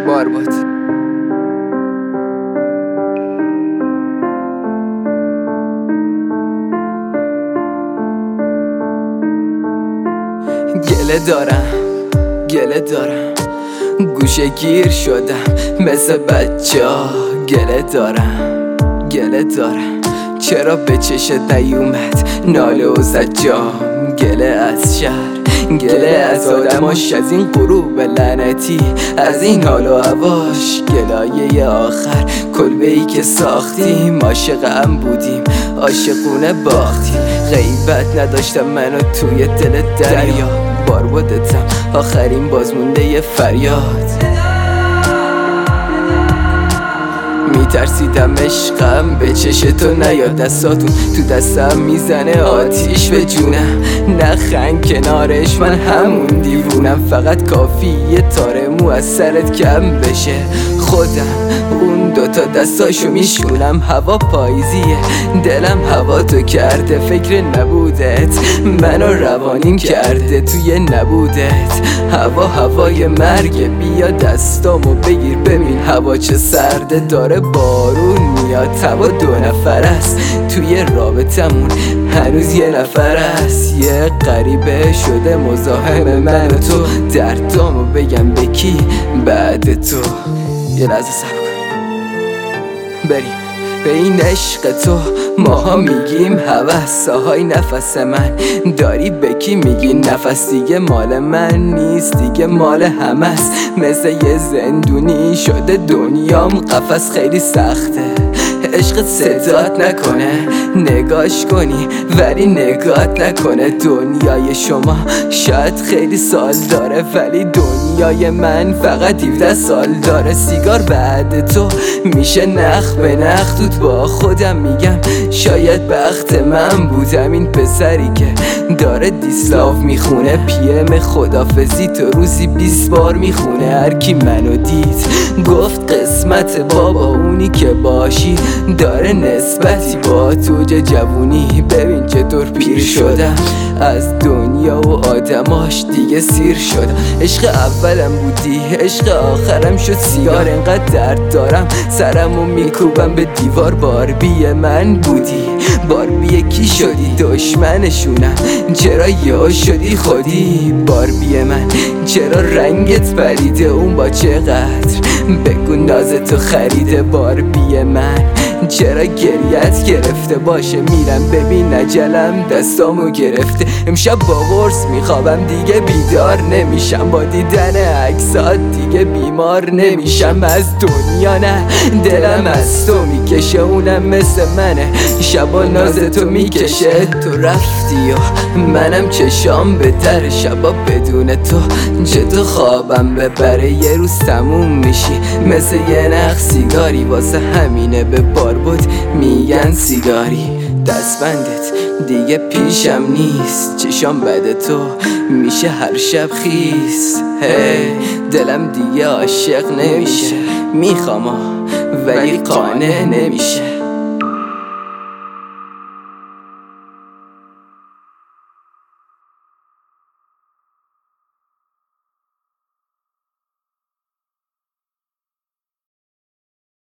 بارباد. گله دارم گوشه گیر شدم مثل بچه‌ها. گله دارم چرا به چشت نیومد ناله و زجام. گله از شهر، گله از آدماش، از این غروب لعنتی، از این حال و هواش. گلایه آخر کلبه‌ای که ساختیم، عاشق هم بودیم عاشقونه باختیم. غیبت نداشتم منو توی دل دریا، باربادتم آخرین بازمونده فریاد. میترسیدم عشقم به چش تو نیاد، دستاتون تو دستم میزنه آتیش به جونم. نخند کنارش من همون دیوونم، فقط کافی یه تار مو از سرت کم بشه. خودم اون دوتا دستاشو میشونم. هوا پاییزیه دلم هوا تو کرده، فکر نبودت منو روانیم کرده توی نبودت. هوا هوای مرگ، بیا دستامو بگیر ببین هوا چه سرده. داره بارون میاد، هوا دو نفر است توی رابطمون، هنوز یه نفر است. یه غریبه شده مزاحم من و تو، دردامو بگم به کی بعد تو. یه لحظه صبر کن بریم به این عشق تو. ماها میگیم هوس، آهای نفس من داری به کی میگی نفس؟ دیگه مال من نیست، دیگه مال همه است. مثل یه زندونی شده دنیام قفس، خیلی سخته عشقت صدات نکنه، نگاش کنی ولی نگات نکنه. دنیای شما شاید خیلی سال داره، ولی دنیای من فقط 17 سال داره. سیگار بعد تو میشه نخ به نخ، توت با خودم میگم شاید بخت من بودم این پسری که داره دیسلاف میخونه. PM خدافزی تو روزی 20 بار میخونه. هرکی منو دید گفت قسمت بابا اونی که باشی داره نسبتی با تو جوونی. ببین چطور پیر شدم از دنیا و آدماش دیگه سیر شدم. عشق اولم بودی عشق آخرم شد سیگار. انقدر درد دارم سرمو میکوبم به دیوار. باربی من بودی باربی کی شدی؟ دشمنشونم چرا یا شدی خودی؟ باربی من چرا رنگت پریده؟ اون با چقدر بگو نازتو خریده؟ باربی من چرا گریت گرفته؟ باشه میرم ببین اجلم دستامو گرفته. امشب با قرص میخوابم دیگه بیدار نمیشم، با دیدن عکسات دیگه بیمار نمیشم. از دنیا نه دلم از تو میکشه، اونم مثل منه شبا نازتو میکشه. تو رفتی و منم چشام به در، شبا بدون تو چطور خوابم ببره؟ یه روز تموم میشی مثل یه نخ سیگاری، واسه همینه به بارباد میگن سیگاری. دستبندت دیگه پیشم نیست، چشام بد تو میشه هر شب خیس. دلم دیگه عاشق نمیشه، میخوام ولی قانع نمیشه.